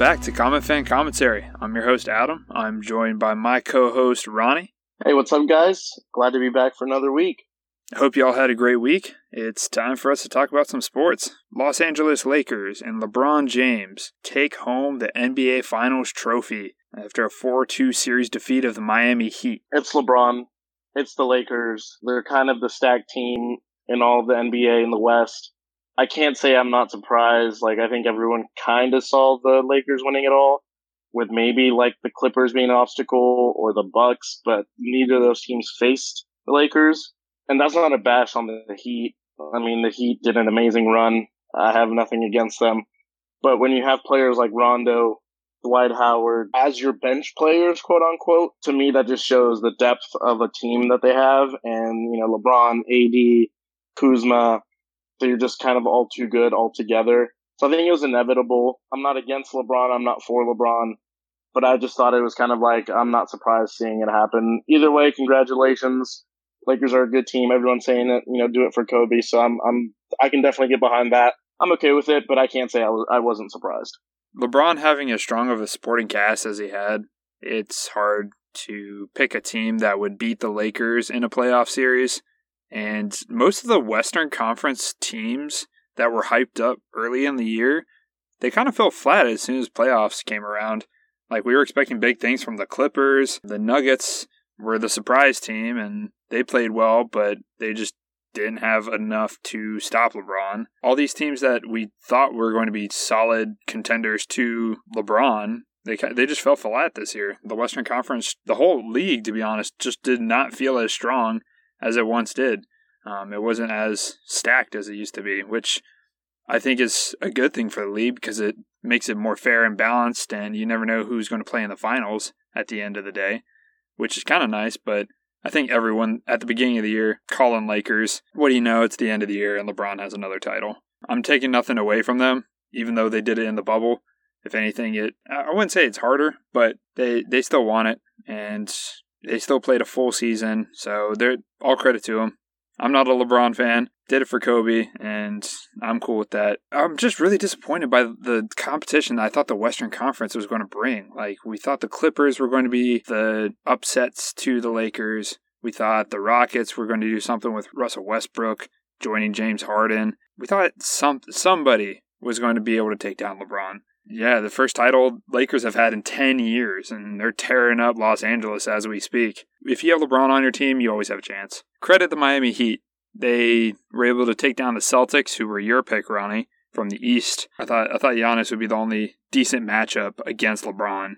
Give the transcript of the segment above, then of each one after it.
back to Common Fan Commentary. I'm your host, Adam. I'm joined by my co-host, Ronnie. Hey, what's up, guys? Glad to be back for another week. I hope you all had a great week. It's time for us to talk about some sports. Los Angeles Lakers and LeBron James take home the NBA Finals trophy after a 4-2 series defeat of the Miami Heat. It's LeBron. It's the Lakers. They're kind of the stacked team in all of the NBA in the West. I can't say I'm not surprised. I think everyone kind of saw the Lakers winning it all, with maybe the Clippers being an obstacle or the Bucks, but neither of those teams faced the Lakers. And that's not a bash on the Heat. I mean, the Heat did an amazing run. I have nothing against them. But when you have players like Rondo, Dwight Howard as your bench players, quote unquote, to me that just shows the depth of a team that they have. And, LeBron, AD, Kuzma, they're just kind of all too good all together. So I think it was inevitable. I'm not against LeBron. I'm not for LeBron. But I just thought it was kind of I'm not surprised seeing it happen. Either way, congratulations. Lakers are a good team. Everyone's saying it, do it for Kobe. So I can definitely get behind that. I'm okay with it, but I can't say I wasn't surprised. LeBron having as strong of a supporting cast as he had, it's hard to pick a team that would beat the Lakers in a playoff series. And most of the Western Conference teams that were hyped up early in the year, they kind of fell flat as soon as playoffs came around. We were expecting big things from the Clippers. The Nuggets were the surprise team, and they played well, but they just didn't have enough to stop LeBron. All these teams that we thought were going to be solid contenders to LeBron, they just fell flat this year. The Western Conference, the whole league, to be honest, just did not feel as strong as it once did. It wasn't as stacked as it used to be, which I think is a good thing for the league because it makes it more fair and balanced, and you never know who's going to play in the finals at the end of the day, which is kind of nice. But I think everyone at the beginning of the year calling Lakers, what do you know, it's the end of the year and LeBron has another title. I'm taking nothing away from them, even though they did it in the bubble. If anything, I wouldn't say it's harder, but they still won it, and they still played a full season, so they're all credit to them. I'm not a LeBron fan. Did it for Kobe, and I'm cool with that. I'm just really disappointed by the competition that I thought the Western Conference was going to bring. We thought the Clippers were going to be the upsets to the Lakers. We thought the Rockets were going to do something with Russell Westbrook joining James Harden. We thought somebody was going to be able to take down LeBron. Yeah, the first title Lakers have had in 10 years, and they're tearing up Los Angeles as we speak. If you have LeBron on your team, you always have a chance. Credit the Miami Heat. They were able to take down the Celtics, who were your pick, Ronnie, from the East. I thought Giannis would be the only decent matchup against LeBron.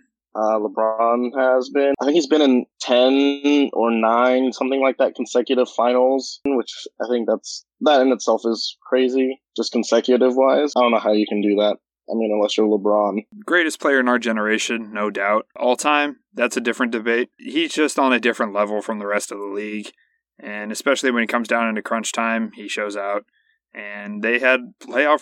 LeBron I think he's been in 10 or 9, something like that, consecutive finals, which I think that in itself is crazy, just consecutive-wise. I don't know how you can do that. I mean, unless you're LeBron. Greatest player in our generation, no doubt. All time, that's a different debate. He's just on a different level from the rest of the league. And especially when it comes down into crunch time, he shows out. And they had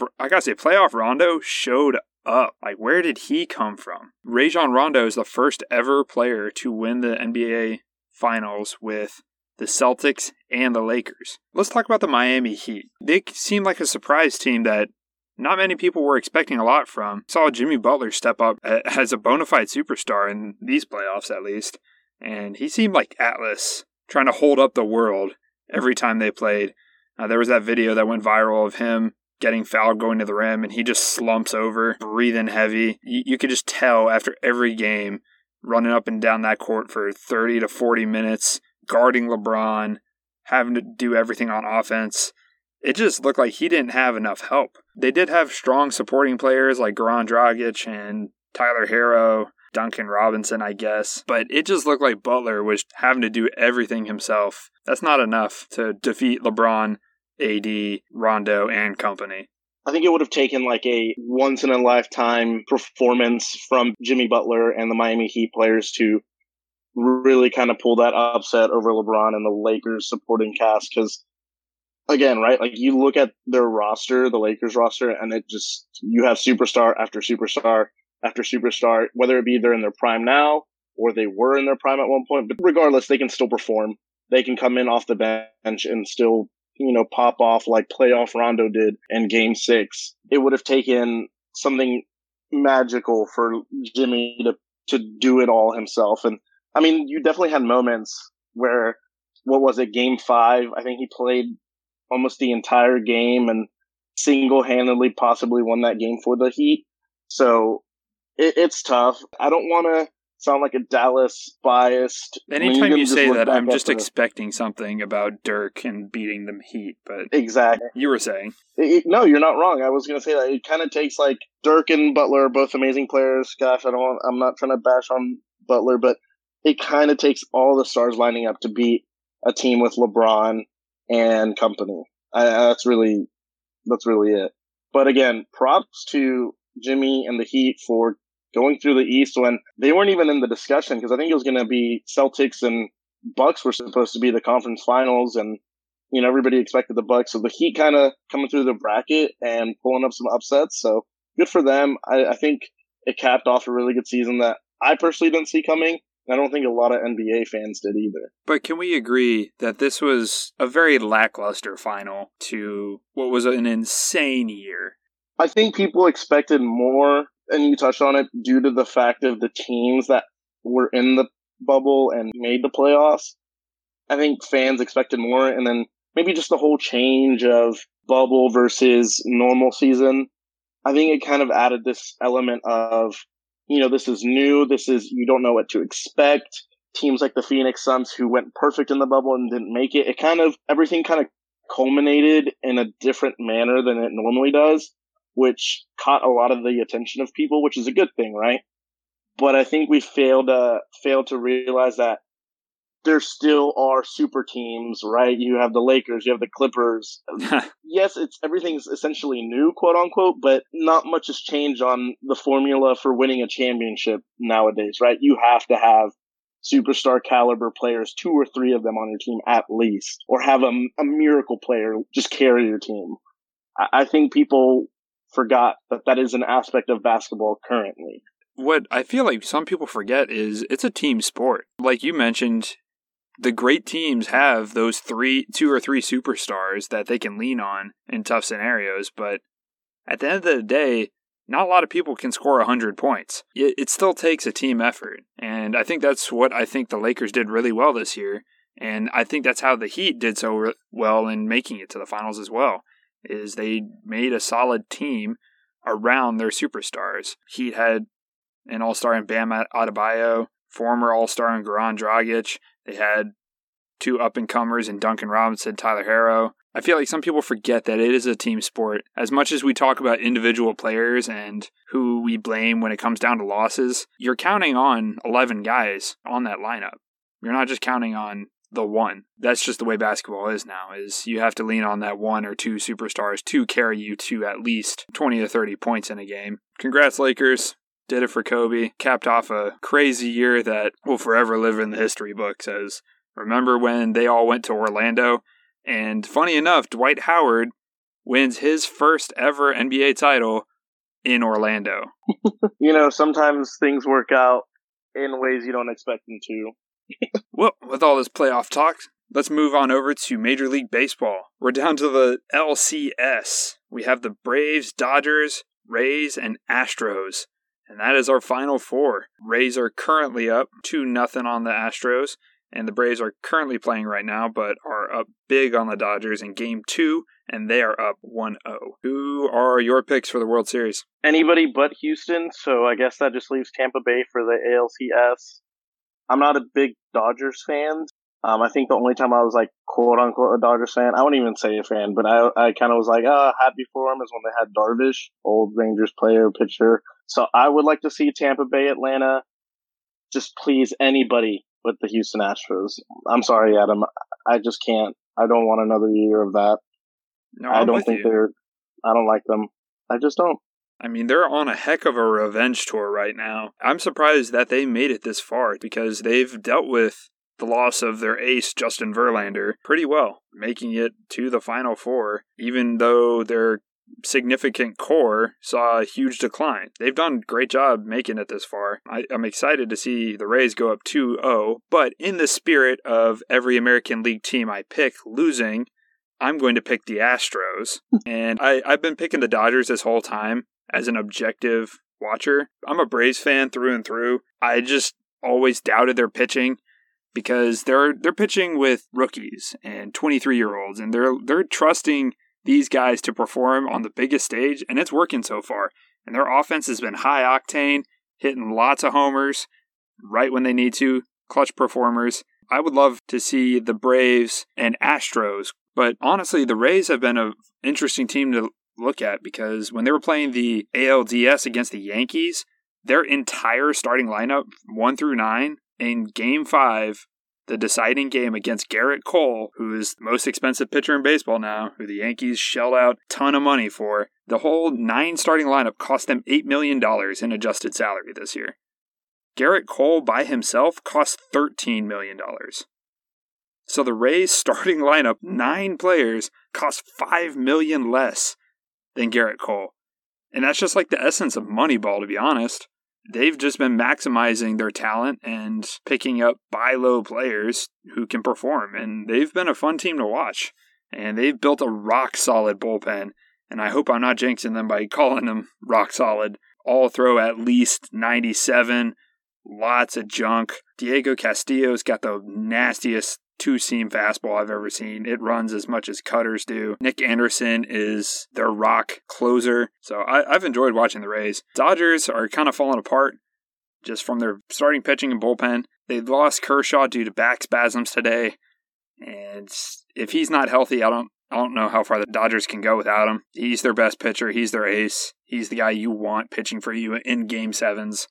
playoff Rondo showed up. Where did he come from? Rajon Rondo is the first ever player to win the NBA Finals with the Celtics and the Lakers. Let's talk about the Miami Heat. They seem like a surprise team that not many people were expecting a lot from. Saw Jimmy Butler step up as a bona fide superstar in these playoffs, at least. And he seemed like Atlas, trying to hold up the world every time they played. There was that video that went viral of him getting fouled going to the rim, and he just slumps over, breathing heavy. You could just tell after every game, running up and down that court for 30 to 40 minutes, guarding LeBron, having to do everything on offense. It just looked like he didn't have enough help. They did have strong supporting players like Goran Dragic and Tyler Herro, Duncan Robinson, I guess. But it just looked like Butler was having to do everything himself. That's not enough to defeat LeBron, AD, Rondo, and company. I think it would have taken a once-in-a-lifetime performance from Jimmy Butler and the Miami Heat players to really kind of pull that upset over LeBron and the Lakers supporting cast, because again, right? You look at their roster, the Lakers roster, and you have superstar after superstar after superstar, whether it be they're in their prime now or they were in their prime at one point. But regardless, they can still perform. They can come in off the bench and still, pop off like playoff Rondo did in Game 6. It would have taken something magical for Jimmy to do it all himself. And I mean, you definitely had moments where, what was it, game 5? I think he played almost the entire game and single-handedly possibly won that game for the Heat. So it's tough. I don't want to sound like a Dallas biased. Anytime you say that, I'm just expecting something about Dirk and beating the Heat, but exactly. You were saying. No, you're not wrong. I was going to say that it kind of takes, like, Dirk and Butler are both amazing players. Gosh, I'm not trying to bash on Butler, but it kind of takes all the stars lining up to beat a team with LeBron and company. That's really it. But again, props to Jimmy and the Heat for going through the East when they weren't even in the discussion, because I think it was going to be Celtics and Bucks were supposed to be the conference finals, and everybody expected the Bucks. So the Heat kind of coming through the bracket and pulling up some upsets. So good for them. I think it capped off a really good season that I personally didn't see coming. I don't think a lot of NBA fans did either. But can we agree that this was a very lackluster final to what was an insane year? I think people expected more, and you touched on it, due to the fact of the teams that were in the bubble and made the playoffs. I think fans expected more, and then maybe just the whole change of bubble versus normal season. I think it kind of added this element of, this is new, you don't know what to expect. Teams like the Phoenix Suns, who went perfect in the bubble and didn't make it, everything kind of culminated in a different manner than it normally does, which caught a lot of the attention of people, which is a good thing, right? But I think we failed to realize that there still are super teams, right? You have the Lakers, you have the Clippers. Yes, everything's essentially new, quote unquote, but not much has changed on the formula for winning a championship nowadays, right? You have to have superstar caliber players, 2 or 3 of them on your team at least, or have a miracle player just carry your team. I think people forgot that is an aspect of basketball currently. What I feel like some people forget is it's a team sport. Like you mentioned, the great teams have those 2 or 3 superstars that they can lean on in tough scenarios, but at the end of the day, not a lot of people can score 100 points. It still takes a team effort, and I think that's what I think the Lakers did really well this year, and I think that's how the Heat did so well in making it to the finals as well, is they made a solid team around their superstars. Heat had an all-star in Bam Adebayo, former all-star in Goran Dragic. They had 2 up-and-comers in Duncan Robinson, Tyler Herro. I feel like some people forget that it is a team sport. As much as we talk about individual players and who we blame when it comes down to losses, you're counting on 11 guys on that lineup. You're not just counting on the one. That's just the way basketball is now, is you have to lean on that 1 or 2 superstars to carry you to at least 20 to 30 points in a game. Congrats, Lakers. Did it for Kobe. Capped off a crazy year that will forever live in the history books as, remember when they all went to Orlando? And funny enough, Dwight Howard wins his first ever NBA title in Orlando. Sometimes things work out in ways you don't expect them to. Well, with all this playoff talk, let's move on over to Major League Baseball. We're down to the LCS. We have the Braves, Dodgers, Rays, and Astros. And that is our final 4. Rays are currently up 2-0 on the Astros. And the Braves are currently playing right now, but are up big on the Dodgers in Game 2, and they are up 1-0. Who are your picks for the World Series? Anybody but Houston, so I guess that just leaves Tampa Bay for the ALCS. I'm not a big Dodgers fan. I think the only time I was, like, quote-unquote a Dodgers fan, I wouldn't even say a fan, but I kind of was like, happy for them, is when they had Darvish, old Rangers player, pitcher. So I would like to see Tampa Bay, Atlanta. Just please, anybody with the Houston Astros. I'm sorry, Adam. I just can't. I don't want another year of that. No, I don't like them. I just don't. I mean, they're on a heck of a revenge tour right now. I'm surprised that they made it this far because they've dealt with the loss of their ace, Justin Verlander, pretty well, making it to the Final 4, even though their significant core saw a huge decline. They've done a great job making it this far. I'm excited to see the Rays go up 2-0, but in the spirit of every American League team I pick losing, I'm going to pick the Astros. And I've been picking the Dodgers this whole time as an objective watcher. I'm a Braves fan through and through. I just always doubted their pitching because they're pitching with rookies and 23-year-olds, and they're trusting these guys to perform on the biggest stage, and it's working so far. And their offense has been high octane, hitting lots of homers right when they need to, clutch performers. I would love to see the Braves and Astros, but honestly, the Rays have been an interesting team to look at because when they were playing the ALDS against the Yankees, their entire starting lineup, 1 through 9, in Game 5, the deciding game against Garrett Cole, who is the most expensive pitcher in baseball now, who the Yankees shelled out a ton of money for, the whole 9 starting lineup cost them $8 million in adjusted salary this year. Garrett Cole by himself cost $13 million. So the Rays starting lineup, 9 players, cost $5 million less than Garrett Cole. And that's just like the essence of Moneyball, to be honest. They've just been maximizing their talent and picking up buy low players who can perform. And they've been a fun team to watch. And they've built a rock solid bullpen. And I hope I'm not jinxing them by calling them rock solid. All throw at least 97. Lots of junk. Diego Castillo's got the nastiest two-seam fastball I've ever seen. It runs as much as cutters do. Nick Anderson is their rock closer. So I've enjoyed watching the Rays. Dodgers are kind of falling apart just from their starting pitching and bullpen. They lost Kershaw due to back spasms today. And if he's not healthy, I don't know how far the Dodgers can go without him. He's their best pitcher. He's their ace. He's the guy you want pitching for you in Game 7s.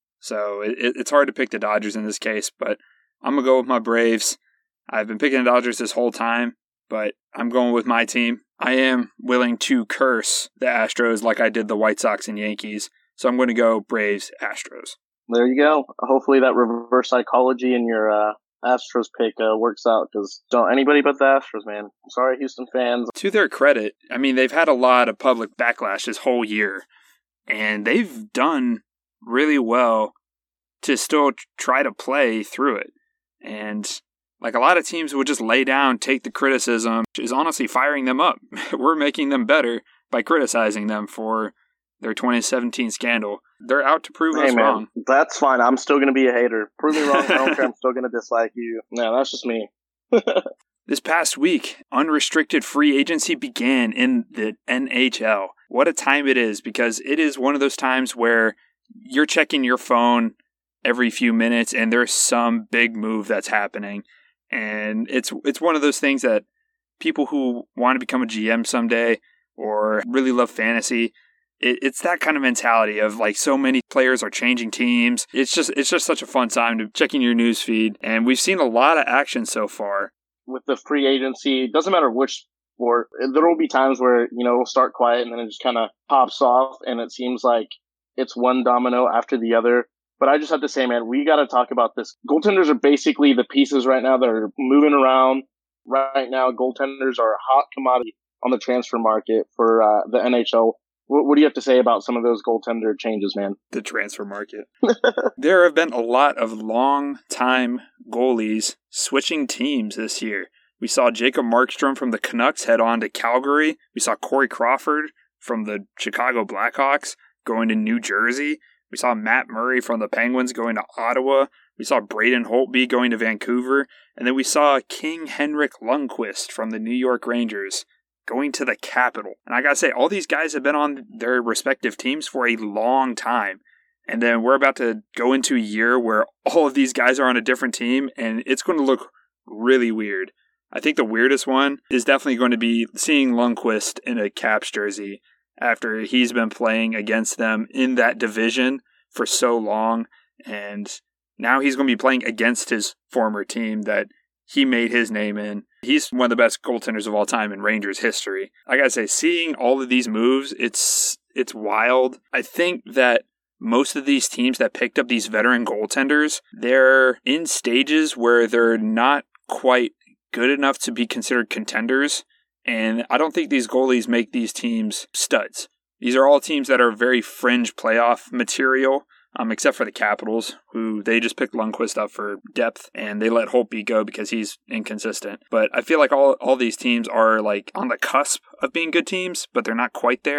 So it's hard to pick the Dodgers in this case, but I'm going to go with my Braves. I've been picking the Dodgers this whole time, but I'm going with my team. I am willing to curse the Astros like I did the White Sox and Yankees, so I'm going to go Braves, Astros. There you go. Hopefully that reverse psychology in your Astros pick works out, because don't anybody but the Astros, man. I'm sorry, Houston fans. To their credit, I mean, they've had a lot of public backlash this whole year, and they've done really well to still try to play through it. And like a lot of teams would just lay down, take the criticism, which is honestly firing them up. We're making them better by criticizing them for their 2017 scandal. They're out to prove us wrong. That's fine. I'm still going to be a hater. Prove me wrong. I don't care. I'm still going to dislike you. No, that's just me. This past week, unrestricted free agency began in the NHL. What a time it is, because it is one of those times where you're checking your phone every few minutes and there's some big move that's happening. And it's one of those things that people who want to become a GM someday or really love fantasy, it's that kind of mentality of like so many players are changing teams. It's just such a fun time to checking your news feed. And we've seen a lot of action so far. With the free agency, it doesn't matter which sport. There will be times where, it'll start quiet and then it just kind of pops off and it seems like it's one domino after the other. But I just have to say, man, we got to talk about this. Goaltenders are basically the pieces right now that are moving around. Right now, goaltenders are a hot commodity on the transfer market for the NHL. What do you have to say about some of those goaltender changes, man? The transfer market. There have been a lot of long-time goalies switching teams this year. We saw Jacob Markstrom from the Canucks head on to Calgary. We saw Corey Crawford from the Chicago Blackhawks going to New Jersey. We saw Matt Murray from the Penguins going to Ottawa. We saw Braden Holtby going to Vancouver. And then we saw King Henrik Lundqvist from the New York Rangers going to the Capital. And I gotta say, all these guys have been on their respective teams for a long time. And then we're about to go into a year where all of these guys are on a different team, and it's going to look really weird. I think the weirdest one is definitely going to be seeing Lundqvist in a Caps jersey after he's been playing against them in that division for so long. And now he's going to be playing against his former team that he made his name in. He's one of the best goaltenders of all time in Rangers history. I gotta say, seeing all of these moves, it's wild. I think that most of these teams that picked up these veteran goaltenders, they're in stages where they're not quite good enough to be considered contenders. And I don't think these goalies make these teams studs. These are all teams that are very fringe playoff material, except for the Capitals, who they just picked Lundqvist up for depth, and they let Holtby go because he's inconsistent. But I feel like all these teams are like on the cusp of being good teams, but they're not quite there.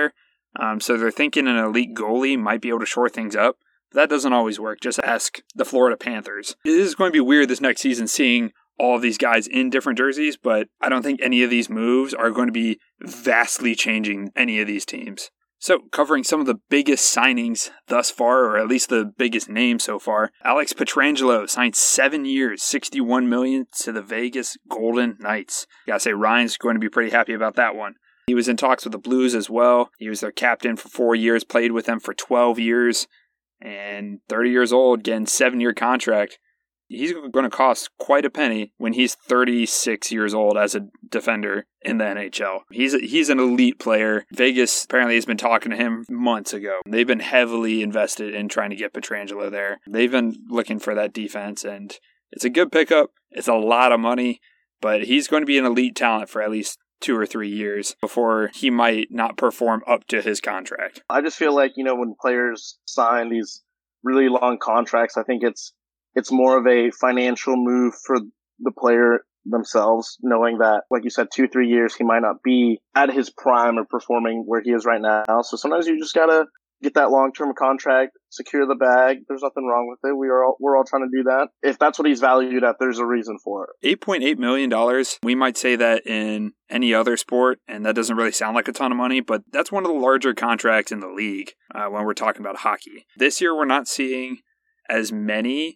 So they're thinking an elite goalie might be able to shore things up. But that doesn't always work. Just ask the Florida Panthers. It is going to be weird this next season seeing all of these guys in different jerseys, but I don't think any of these moves are going to be vastly changing any of these teams. So, covering some of the biggest signings thus far, or at least the biggest names so far, Alex Pietrangelo signed 7 years, $61 million to the Vegas Golden Knights. Gotta say, Ryan's going to be pretty happy about that one. He was in talks with the Blues as well. He was their captain for 4 years, played with them for 12 years, and 30 years old, getting a 7-year contract. He's going to cost quite a penny when he's 36 years old as a defender in the NHL. He's an elite player. Vegas apparently has been talking to him months ago. They've been heavily invested in trying to get Pietrangelo there. They've been looking for that defense, and it's a good pickup. It's a lot of money, but he's going to be an elite talent for at least 2 or 3 years before he might not perform up to his contract. I just feel like, when players sign these really long contracts, I think it's more of a financial move for the player themselves, knowing that, like you said, 2-3 years, he might not be at his prime or performing where he is right now. So sometimes you just gotta get that long-term contract, secure the bag. There's nothing wrong with it. We're all trying to do that. If that's what he's valued at, there's a reason for it. $8.8 million. We might say that in any other sport, and that doesn't really sound like a ton of money, but that's one of the larger contracts in the league when we're talking about hockey. This year, we're not seeing as many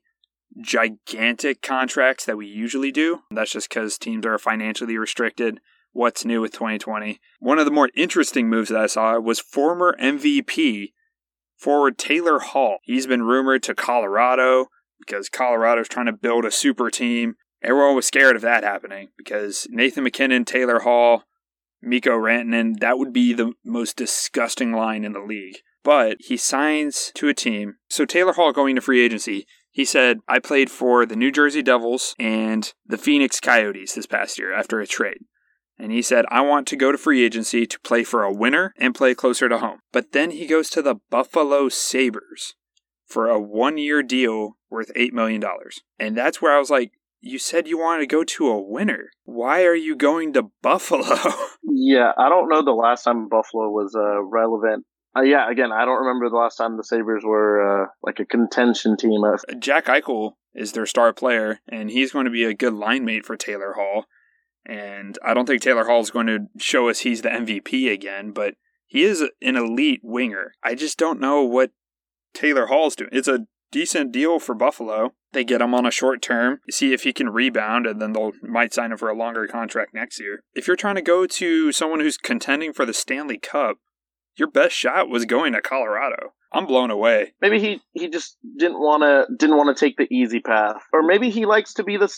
gigantic contracts that we usually do. That's just because teams are financially restricted. What's new with 2020? One of the more interesting moves that I saw was former MVP forward Taylor Hall. He's been rumored to Colorado because Colorado's trying to build a super team. Everyone was scared of that happening because Nathan MacKinnon, Taylor Hall, Mikko Rantanen, that would be the most disgusting line in the league. But he signs to a team. So Taylor Hall going to free agency, he said, I played for the New Jersey Devils and the Phoenix Coyotes this past year after a trade. And he said, I want to go to free agency to play for a winner and play closer to home. But then he goes to the Buffalo Sabres for a 1-year deal worth $8 million. And that's where I was like, you said you wanted to go to a winner. Why are you going to Buffalo? Yeah, I don't know the last time Buffalo was relevant. Again, I don't remember the last time the Sabres were like a contention team. Jack Eichel is their star player, and he's going to be a good line mate for Taylor Hall. And I don't think Taylor Hall is going to show us he's the MVP again, but he is an elite winger. I just don't know what Taylor Hall's doing. It's a decent deal for Buffalo. They get him on a short term, see if he can rebound, and then might sign him for a longer contract next year. If you're trying to go to someone who's contending for the Stanley Cup, your best shot was going to Colorado. I'm blown away. Maybe he just didn't want to take the easy path, or maybe he likes to be the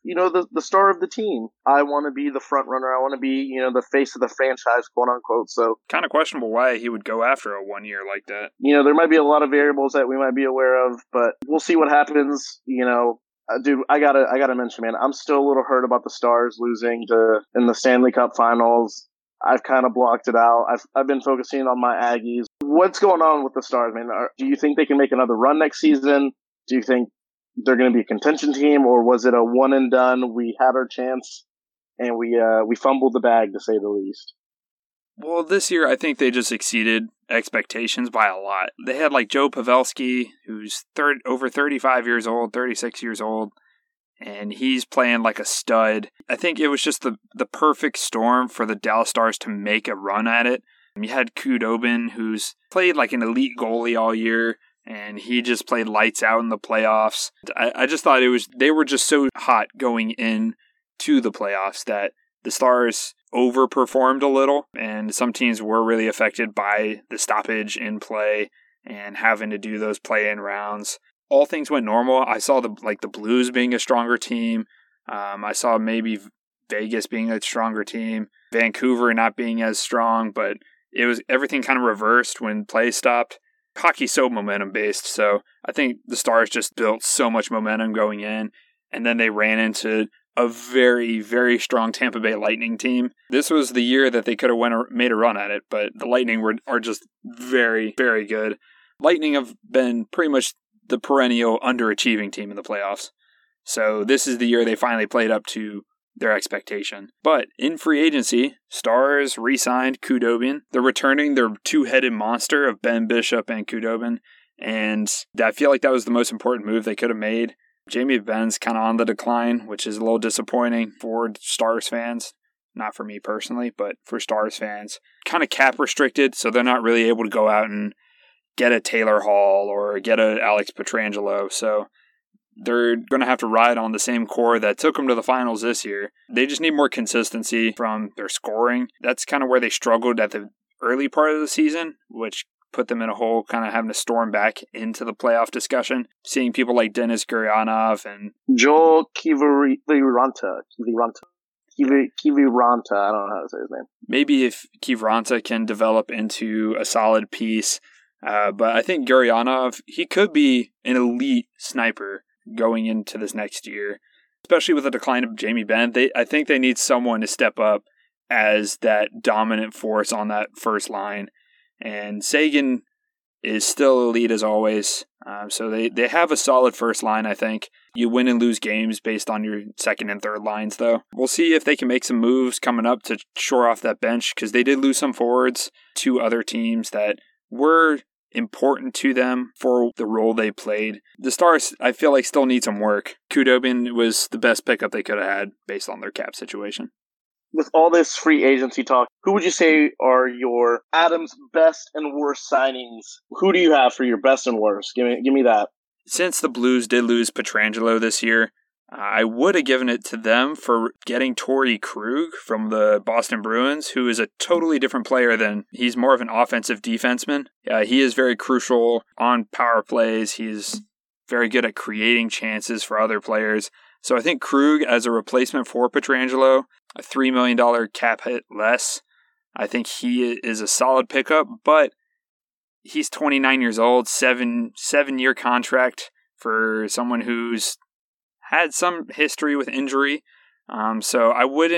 star of the team. I want to be the front runner. I want to be the face of the franchise, quote unquote. So kind of questionable why he would go after a 1 year like that. There might be a lot of variables that we might be aware of, but we'll see what happens. Dude, I gotta mention, man, I'm still a little hurt about the Stars losing in the Stanley Cup Finals. I've kind of blocked it out. I've been focusing on my Aggies. What's going on with the Stars, man? Do you think they can make another run next season? Do you think they're going to be a contention team, or was it a one and done? We had our chance and we fumbled the bag, to say the least. Well, this year I think they just exceeded expectations by a lot. They had like Joe Pavelski, who's over 35 years old, 36 years old. And he's playing like a stud. I think it was just the perfect storm for the Dallas Stars to make a run at it. You had Khudobin, who's played like an elite goalie all year, and he just played lights out in the playoffs. I just thought they were just so hot going in to the playoffs that the Stars overperformed a little, and some teams were really affected by the stoppage in play and having to do those play-in rounds. All things went normal. I saw the Blues being a stronger team. I saw maybe Vegas being a stronger team. Vancouver not being as strong, but it was everything kind of reversed when play stopped. Hockey's so momentum based, so I think the Stars just built so much momentum going in, and then they ran into a very, very strong Tampa Bay Lightning team. This was the year that they could have made a run at it, but the Lightning are just very, very good. Lightning have been pretty much the perennial underachieving team in the playoffs. So this is the year they finally played up to their expectation. But in free agency, Stars re-signed Khudobin. They're returning their two-headed monster of Ben Bishop and Khudobin, and I feel like that was the most important move they could have made. Jamie Benn's kind of on the decline, which is a little disappointing for Stars fans. Not for me personally, but for Stars fans. Kind of cap restricted, so they're not really able to go out and get a Taylor Hall or get a Alex Pietrangelo. So they're going to have to ride on the same core that took them to the finals this year. They just need more consistency from their scoring. That's kind of where they struggled at the early part of the season, which put them in a hole, kind of having to storm back into the playoff discussion. Seeing people like Denis Gurianov and Joel Kiviranta. Kiviranta, I don't know how to say his name. Maybe if Kiviranta can develop into a solid piece. But I think Gurianov, he could be an elite sniper going into this next year, especially with the decline of Jamie Benn. I think they need someone to step up as that dominant force on that first line. And Seguin is still elite as always. So they have a solid first line, I think. You win and lose games based on your second and third lines, though. We'll see if they can make some moves coming up to shore off that bench, because they did lose some forwards to other teams that were important to them for the role they played. The Stars, I feel like, still need some work. Khudobin was the best pickup they could have had based on their cap situation. With all this free agency talk, who would you say are your Adams' best and worst signings? Who do you have for your best and worst? Give me that. Since the Blues did lose Pietrangelo this year, I would have given it to them for getting Torrey Krug from the Boston Bruins, who is a totally different player than he's more of an offensive defenseman. He is very crucial on power plays. He's very good at creating chances for other players. So I think Krug as a replacement for Pietrangelo, a $3 million cap hit less, I think he is a solid pickup, but he's 29 years old, seven-year contract for someone who's had some history with injury. So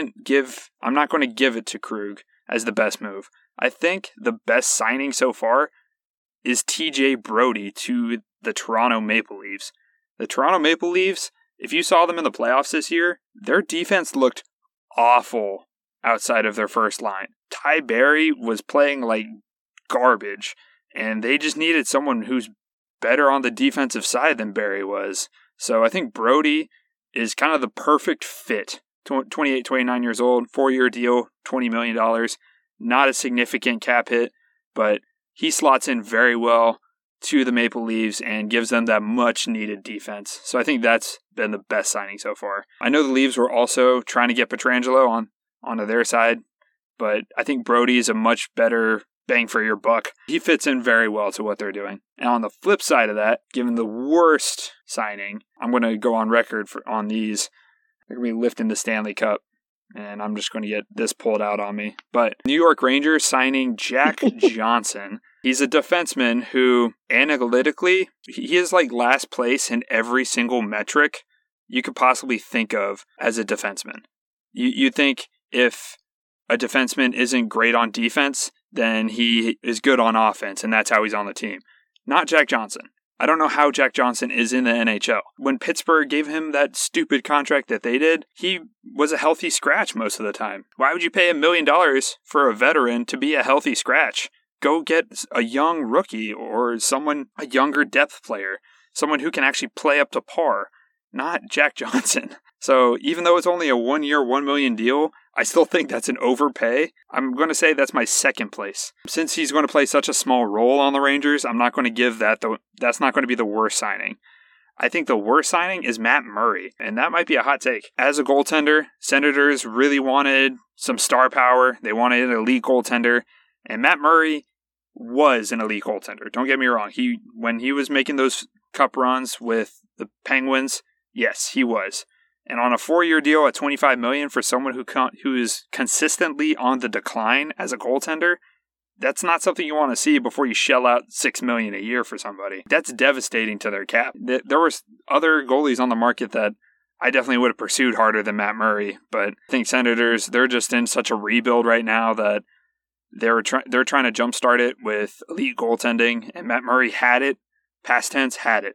I'm not going to give it to Krug as the best move. I think the best signing so far is TJ Brodie to the Toronto Maple Leafs. The Toronto Maple Leafs, if you saw them in the playoffs this year, their defense looked awful outside of their first line. Ty Barry was playing like garbage, and they just needed someone who's better on the defensive side than Barry was. So I think Brodie is kind of the perfect fit. 28, 29 years old, 4-year deal, $20 million. Not a significant cap hit, but he slots in very well to the Maple Leafs and gives them that much-needed defense. So I think that's been the best signing so far. I know the Leafs were also trying to get Pietrangelo onto their side, but I think Brodie is a much better bang for your buck. He fits in very well to what they're doing. And on the flip side of that, given the worst signing, I'm going to go on record on these. They're going to be lifting the Stanley Cup, and I'm just going to get this pulled out on me. But New York Rangers signing Jack Johnson. He's a defenseman who, analytically, he is like last place in every single metric you could possibly think of as a defenseman. You think if a defenseman isn't great on defense, then he is good on offense, and that's how he's on the team. Not Jack Johnson. I don't know how Jack Johnson is in the NHL. When Pittsburgh gave him that stupid contract that they did, he was a healthy scratch most of the time. Why would you pay $1 million for a veteran to be a healthy scratch? Go get a young rookie or a younger depth player, someone who can actually play up to par, not Jack Johnson. So even though it's only a 1-year, $1 million deal, I still think that's an overpay. I'm going to say that's my second place. Since he's going to play such a small role on the Rangers, I'm not going to give that's not going to be the worst signing. I think the worst signing is Matt Murray, and that might be a hot take. As a goaltender, Senators really wanted some star power. They wanted an elite goaltender, and Matt Murray was an elite goaltender. Don't get me wrong. When he was making those cup runs with the Penguins, yes, he was. And on a 4-year deal at $25 million for someone who is consistently on the decline as a goaltender, that's not something you want to see before you shell out $6 million a year for somebody. That's devastating to their cap. There was other goalies on the market that I definitely would have pursued harder than Matt Murray, but I think Senators, they're just in such a rebuild right now that they're trying to jumpstart it with elite goaltending, and Matt Murray had it. Past tense, had it.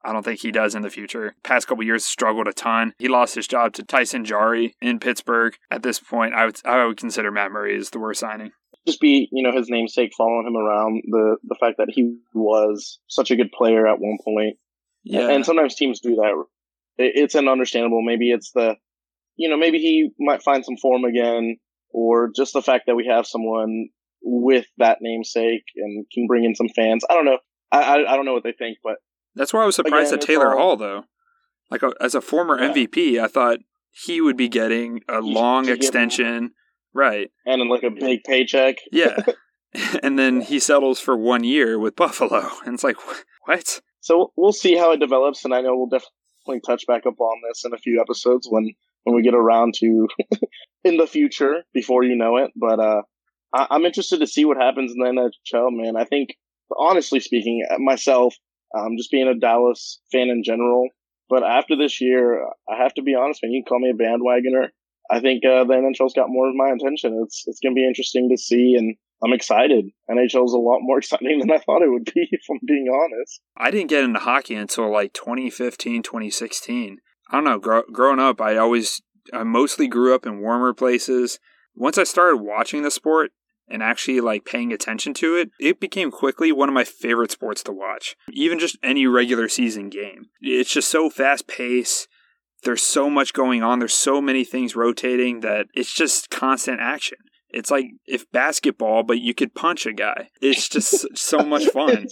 I don't think he does in the future. Past couple years struggled a ton. He lost his job to Tyson Jari in Pittsburgh. At this point, I would consider Matt Murray as the worst signing. Just be, his namesake, following him around, the fact that he was such a good player at one point. Yeah. And sometimes teams do that. It's an understandable. Maybe it's maybe he might find some form again, or just the fact that we have someone with that namesake and can bring in some fans. I don't know. I don't know what they think, but that's why I was surprised at Taylor Hall, though. Like, as a former MVP, I thought he would be getting a long extension. Right. And then, like, a big paycheck. Yeah. And then he settles for 1 year with Buffalo. And it's like, what? So we'll see how it develops, and I know we'll definitely touch back up on this in a few episodes when we get around to in the future, before you know it. But I'm interested to see what happens in the NHL, man. I think, honestly speaking, myself, just being a Dallas fan in general, but after this year, I have to be honest, man, you can call me a bandwagoner. I think the NHL's got more of my attention. It's going to be interesting to see, and I'm excited. NHL is a lot more exciting than I thought it would be, if I'm being honest. I didn't get into hockey until like 2015, 2016. I don't know, growing up, I mostly grew up in warmer places. Once I started watching the sport and actually like paying attention to it, it became quickly one of my favorite sports to watch. Even just any regular season game. It's just so fast paced. There's so much going on. There's so many things rotating that it's just constant action. It's like if basketball, but you could punch a guy. It's just so much fun.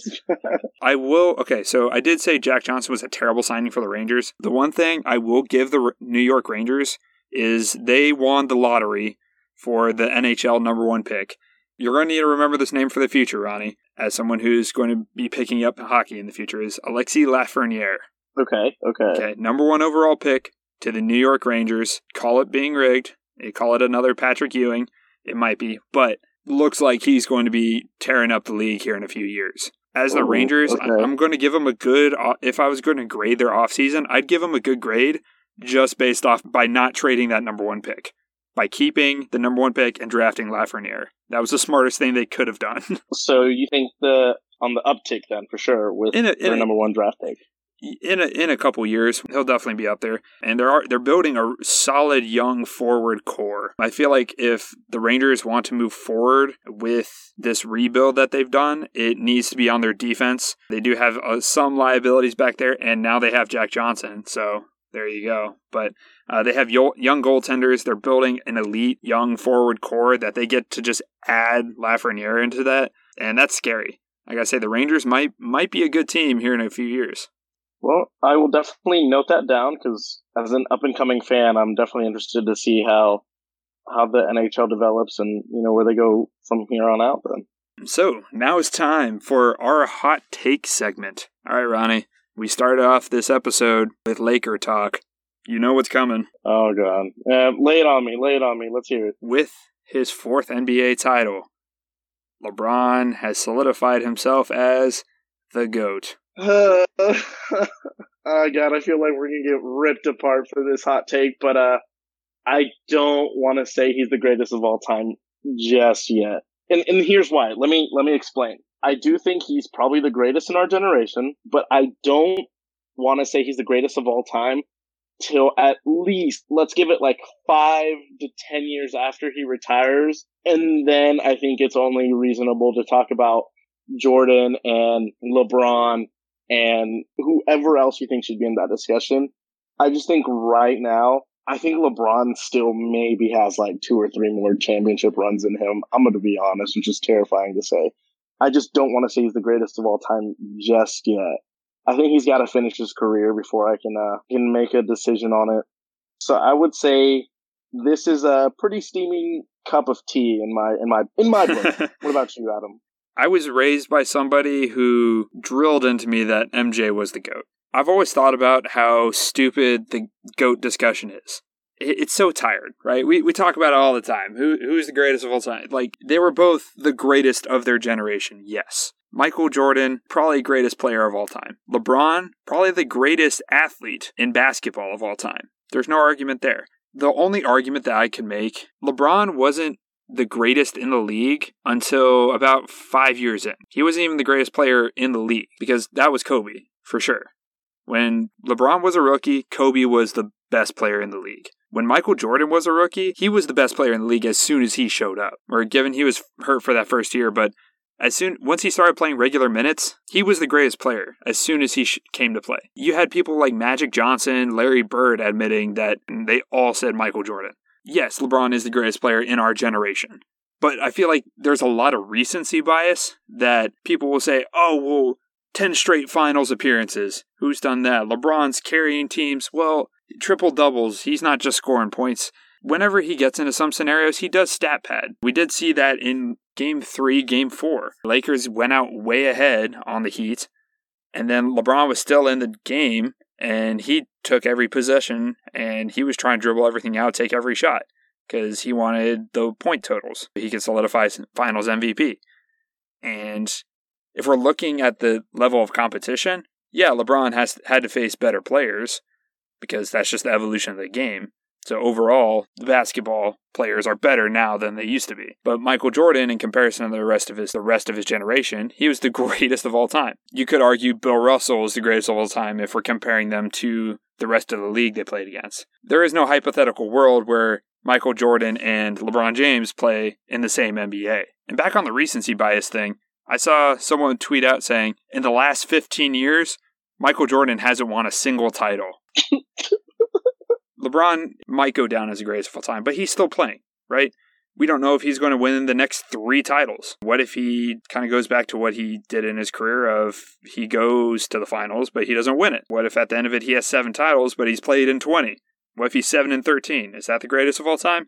So I did say Jack Johnson was a terrible signing for the Rangers. The one thing I will give the New York Rangers is they won the lottery for the NHL number 1 pick. You're going to need to remember this name for the future, Ronnie, as someone who's going to be picking up hockey in the future, is Alexis Lafreniere. Okay. Number 1 overall pick to the New York Rangers. Call it being rigged. They call it another Patrick Ewing. It might be, but looks like he's going to be tearing up the league here in a few years. As the Rangers, okay. I'm going to give them a good, if I was going to grade their offseason, I'd give them a good grade just based off by not trading that number 1 pick. By keeping the number 1 pick and drafting Lafreniere. That was the smartest thing they could have done. So you think on the uptick then, for sure, with their number 1 draft pick? In a couple years, he'll definitely be up there. And they're building a solid young forward core. I feel like if the Rangers want to move forward with this rebuild that they've done, it needs to be on their defense. They do have some liabilities back there, and now they have Jack Johnson. So there you go. But they have young goaltenders. They're building an elite young forward core that they get to just add Lafreniere into that. And that's scary. Like I say, the Rangers might be a good team here in a few years. Well, I will definitely note that down, because as an up-and-coming fan, I'm definitely interested to see how the NHL develops and, where they go from here on out then. So, now it's time for our hot take segment. All right, Ronnie, we started off this episode with Laker talk. You know what's coming. Oh, God. Lay it on me. Let's hear it. With his 4th NBA title, LeBron has solidified himself as the GOAT. Oh, God, I feel like we're going to get ripped apart for this hot take, but I don't want to say he's the greatest of all time just yet. And here's why. Let me explain. I do think he's probably the greatest in our generation, but I don't want to say he's the greatest of all time till at least, let's give it like 5 to 10 years after he retires. And then I think it's only reasonable to talk about Jordan and LeBron and whoever else you think should be in that discussion. I just think right now, I think LeBron still maybe has like 2 or 3 more championship runs in him. I'm going to be honest, which is terrifying to say. I just don't want to say he's the greatest of all time just yet. I think he's got to finish his career before I can make a decision on it. So I would say this is a pretty steaming cup of tea in my book. What about you, Adam? I was raised by somebody who drilled into me that MJ was the GOAT. I've always thought about how stupid the GOAT discussion is. It's so tired, right? We talk about it all the time. Who's the greatest of all time? Like, they were both the greatest of their generation, yes. Michael Jordan, probably greatest player of all time. LeBron, probably the greatest athlete in basketball of all time. There's no argument there. The only argument that I can make, LeBron wasn't the greatest in the league until about 5 years in. He wasn't even the greatest player in the league, because that was Kobe, for sure. When LeBron was a rookie, Kobe was the best player in the league. When Michael Jordan was a rookie, he was the best player in the league as soon as he showed up. Or given he was hurt for that first year, but once he started playing regular minutes, he was the greatest player as soon as he came to play. You had people like Magic Johnson, Larry Bird admitting that they all said Michael Jordan. Yes, LeBron is the greatest player in our generation. But I feel like there's a lot of recency bias that people will say, oh, well, 10 straight finals appearances. Who's done that? LeBron's carrying teams. Well, triple doubles. He's not just scoring points. Whenever he gets into some scenarios, he does stat pad. We did see that in Game 3, Game 4. Lakers went out way ahead on the Heat, and then LeBron was still in the game, and he took every possession, and he was trying to dribble everything out, take every shot, because he wanted the point totals. He could solidify Finals MVP. And if we're looking at the level of competition, yeah, LeBron had to face better players, because that's just the evolution of the game. So overall, the basketball players are better now than they used to be. But Michael Jordan, in comparison to the rest of his generation, he was the greatest of all time. You could argue Bill Russell is the greatest of all time if we're comparing them to the rest of the league they played against. There is no hypothetical world where Michael Jordan and LeBron James play in the same NBA. And back on the recency bias thing, I saw someone tweet out saying, in the last 15 years, Michael Jordan hasn't won a single title. LeBron might go down as the greatest of all time, but he's still playing, right? We don't know if he's going to win the next 3 titles. What if he kind of goes back to what he did in his career of he goes to the finals, but he doesn't win it? What if at the end of it he has 7 titles, but he's played in 20? What if he's 7-13? Is that the greatest of all time?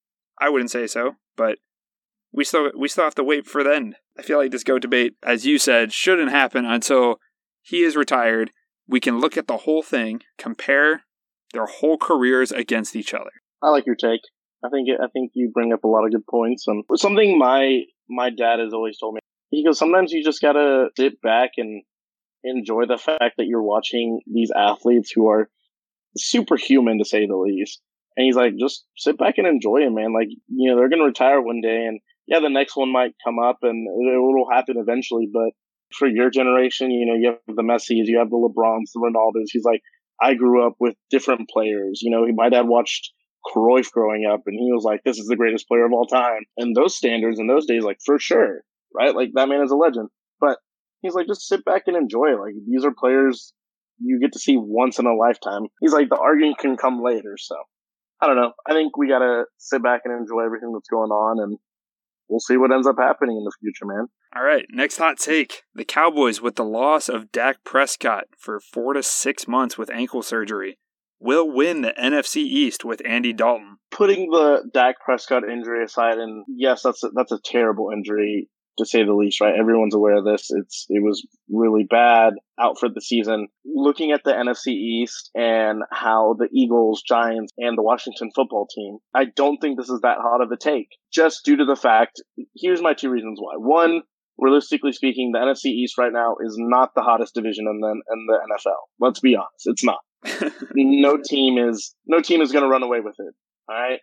I wouldn't say so, but we still have to wait for the end. I feel like this GOAT debate, as you said, shouldn't happen until he is retired. We can look at the whole thing, compare their whole careers against each other. I like your take. I think you bring up a lot of good points. And something my dad has always told me, he goes, sometimes you just gotta sit back and enjoy the fact that you're watching these athletes who are superhuman, to say the least. And he's like, just sit back and enjoy it, man. Like, they're gonna retire one day, and yeah, the next one might come up, and it'll happen eventually. But for your generation, you have the Messis, you have the LeBrons, the Ronaldos. He's like, I grew up with different players. My dad watched Cruyff growing up, and he was like, this is the greatest player of all time. And those standards in those days, like, for sure, right? Like, that man is a legend. But he's like, just sit back and enjoy it. Like, these are players you get to see once in a lifetime. He's like, the argument can come later. So, I don't know. I think we got to sit back and enjoy everything that's going on, and we'll see what ends up happening in the future, man. All right, next hot take. The Cowboys, with the loss of Dak Prescott for 4 to 6 months with ankle surgery, will win the NFC East with Andy Dalton. Putting the Dak Prescott injury aside, and yes, that's a terrible injury, to say the least, right? Everyone's aware of this. It was really bad, out for the season. Looking at the NFC East and how the Eagles, Giants, and the Washington football team, I don't think this is that hot of a take. Just due to the fact, here's my 2 reasons why. One, realistically speaking, the NFC East right now is not the hottest division in the NFL. Let's be honest, it's not. No team is going to run away with it. All right.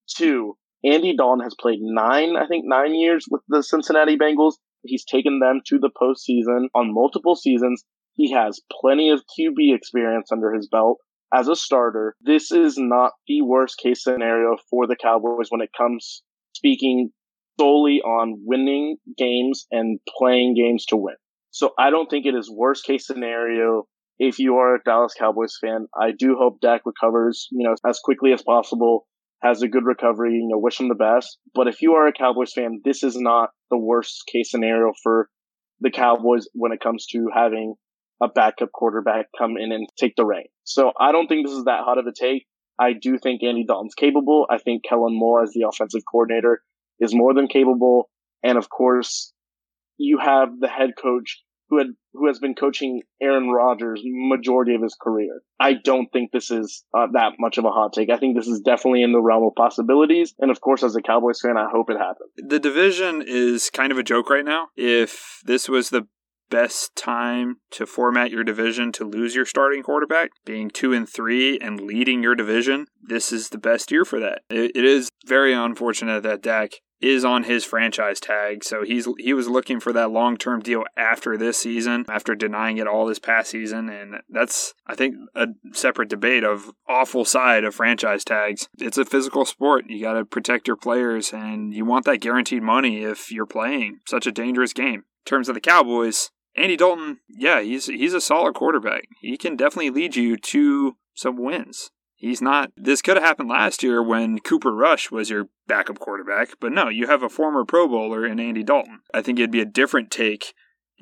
2, Andy Dalton has played 9 years with the Cincinnati Bengals. He's taken them to the postseason on multiple seasons. He has plenty of QB experience under his belt as a starter. This is not the worst case scenario for the Cowboys when it comes speaking solely on winning games and playing games to win. So I don't think it is worst case scenario. If you are a Dallas Cowboys fan, I do hope Dak recovers, as quickly as possible, has a good recovery, wish him the best. But if you are a Cowboys fan, this is not the worst case scenario for the Cowboys when it comes to having a backup quarterback come in and take the reign. So I don't think this is that hot of a take. I do think Andy Dalton's capable. I think Kellen Moore as the offensive coordinator is more than capable. And of course, you have the head coach who has been coaching Aaron Rodgers majority of his career. I don't think this is that much of a hot take. I think this is definitely in the realm of possibilities. And of course, as a Cowboys fan, I hope it happens. The division is kind of a joke right now. If this was the best time to format your division to lose your starting quarterback, being 2-3 and leading your division, this is the best year for that. It is very unfortunate that Dak is on his franchise tag. So he was looking for that long-term deal after this season, after denying it all this past season. And that's, I think, a separate debate of awful side of franchise tags. It's a physical sport. You got to protect your players, and you want that guaranteed money if you're playing such a dangerous game. In terms of the Cowboys, Andy Dalton, yeah, he's a solid quarterback. He can definitely lead you to some wins. He's not. This could have happened last year when Cooper Rush was your backup quarterback, but no, you have a former Pro Bowler in Andy Dalton. I think it'd be a different take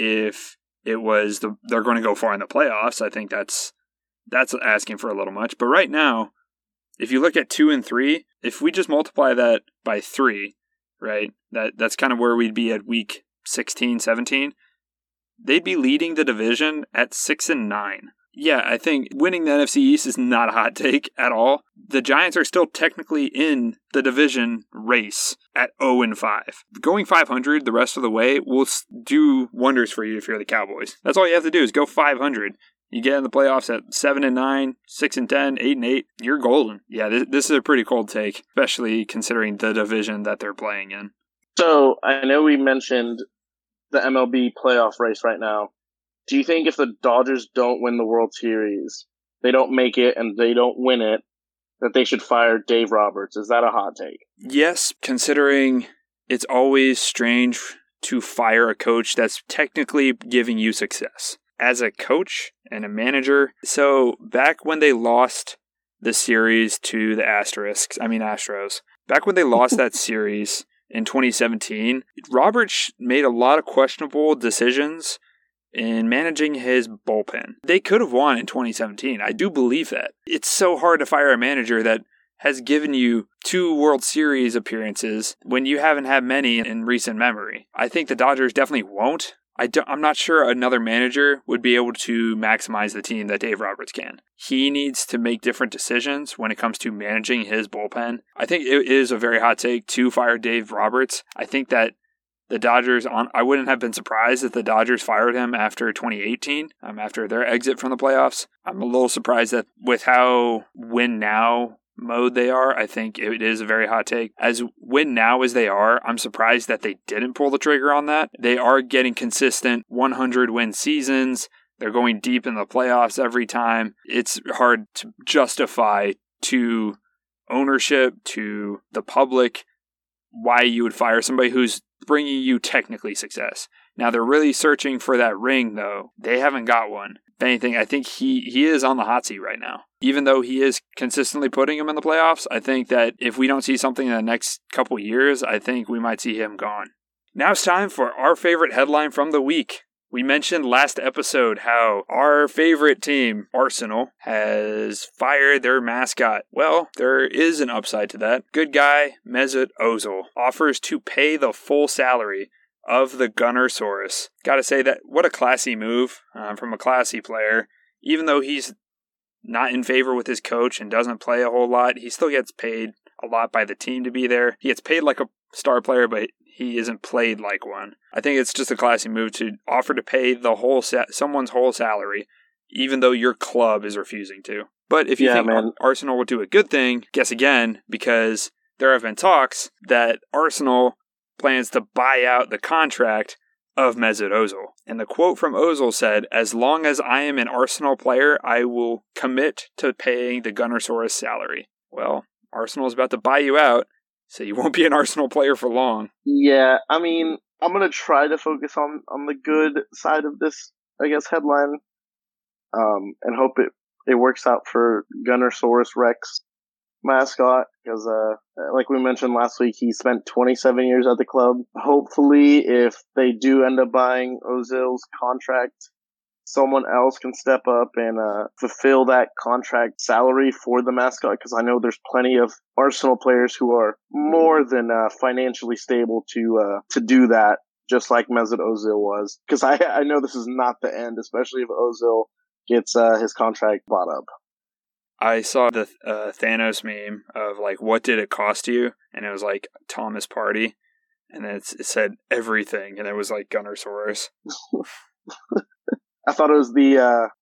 if it was they're going to go far in the playoffs. I think that's asking for a little much. But right now, if you look at 2 and 3, if we just multiply that by 3, right, that's kind of where we'd be at week 16, 17. They'd be leading the division at 6 and 9. Yeah, I think winning the NFC East is not a hot take at all. The Giants are still technically in the division race at 0 and 5. Going 500 the rest of the way will do wonders for you if you're the Cowboys. That's all you have to do is go 500. You get in the playoffs at 7 and 9, 6 and 10, 8 and 8. You're golden. Yeah, this is a pretty cold take, especially considering the division that they're playing in. So I know we mentioned the MLB playoff race right now. Do you think if the Dodgers don't win the World Series, they don't make it and they don't win it, that they should fire Dave Roberts? Is that a hot take? Yes, considering it's always strange to fire a coach that's technically giving you success. As a coach and a manager, so back when they lost the series to the Astros, back when they lost that series in 2017, Roberts made a lot of questionable decisions in managing his bullpen. They could have won in 2017. I do believe that. It's so hard to fire a manager that has given you 2 World Series appearances when you haven't had many in recent memory. I think the Dodgers definitely won't. I'm not sure another manager would be able to maximize the team that Dave Roberts can. He needs to make different decisions when it comes to managing his bullpen. I think it is a very hot take to fire Dave Roberts. I think that the Dodgers, I wouldn't have been surprised if the Dodgers fired him after 2018, after their exit from the playoffs. I'm a little surprised that with how win now mode they are, I think it is a very hot take. As win now as they are, I'm surprised that they didn't pull the trigger on that. They are getting consistent 100 win seasons. They're going deep in the playoffs every time. It's hard to justify to ownership, to the public, why you would fire somebody who's bringing you technically success. Now they're really searching for that ring, though. They haven't got one. If anything, I think he is on the hot seat right now. Even though he is consistently putting him in the playoffs, I think that if we don't see something in the next couple years, I think we might see him gone. Now it's time for our favorite headline from the week. We mentioned last episode how our favorite team, Arsenal, has fired their mascot. Well, there is an upside to that. Good guy, Mesut Ozil, offers to pay the full salary of the Gunnersaurus. Gotta say that, what a classy move from a classy player. Even though he's not in favor with his coach and doesn't play a whole lot, he still gets paid a lot by the team to be there. He gets paid like a star player, but he isn't played like one. I think it's just a classy move to offer to pay the whole someone's whole salary, even though your club is refusing to. But if you think Arsenal will do a good thing, guess again, because there have been talks that Arsenal plans to buy out the contract of Mesut Ozil. And the quote from Ozil said, "As long as I am an Arsenal player, I will commit to paying the Gunnersaurus salary." Well, Arsenal is about to buy you out, so you won't be an Arsenal player for long. Yeah, I mean, I'm going to try to focus on the good side of this, I guess, headline, and hope it works out for Gunnersaurus Rex mascot, because like we mentioned last week, he spent 27 years at the club. Hopefully, if they do end up buying Ozil's contract, someone else can step up and fulfill that contract salary for the mascot, because I know there's plenty of Arsenal players who are more than financially stable to do that, just like Mesut Ozil was. Because I know this is not the end, especially if Ozil gets his contract bought up. I saw the Thanos meme of, like, what did it cost you? And it was, like, Thomas Partey. And then it said everything. And it was, like, Gunnersaurus. I thought it was the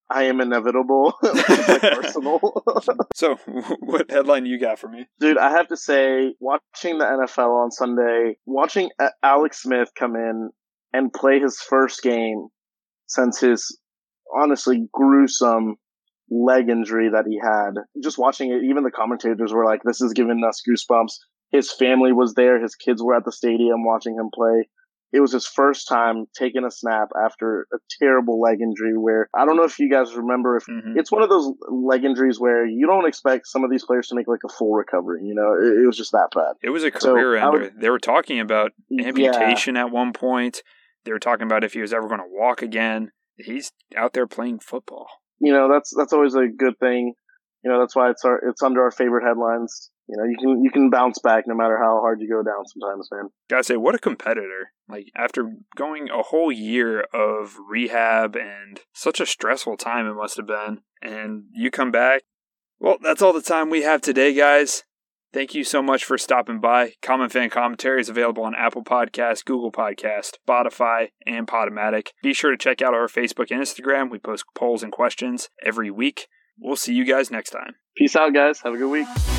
I am inevitable, which is like Arsenal. So, what headline you got for me? Dude, I have to say, watching the NFL on Sunday, watching Alex Smith come in and play his first game since his honestly gruesome leg injury that he had, just watching it, even the commentators were like, this is giving us goosebumps. His family was there. His kids were at the stadium watching him play. It was his first time taking a snap after a terrible leg injury where I don't know if you guys remember if it's one of those leg injuries where you don't expect some of these players to make like a full recovery. You know, it was just that bad. It was a career ender. They were talking about amputation at one point. They were talking about if he was ever going to walk again. He's out there playing football. You know, that's always a good thing. You know, that's why it's under our favorite headlines. You know, you can bounce back no matter how hard you go down sometimes, man. Gotta say, what a competitor. Like, after going a whole year of rehab and such a stressful time it must have been, and you come back. Well, that's all the time we have today, guys. Thank you so much for stopping by. Common Fan Commentary is available on Apple Podcasts, Google Podcasts, Spotify, and Podomatic. Be sure to check out our Facebook and Instagram. We post polls and questions every week. We'll see you guys next time. Peace out, guys. Have a good week.